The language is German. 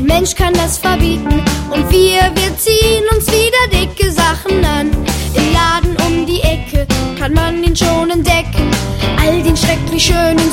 Mensch kann das verbieten und wir ziehen uns wieder dicke Sachen an. Im Laden um die Ecke kann man ihn schon entdecken, all den schrecklich schönen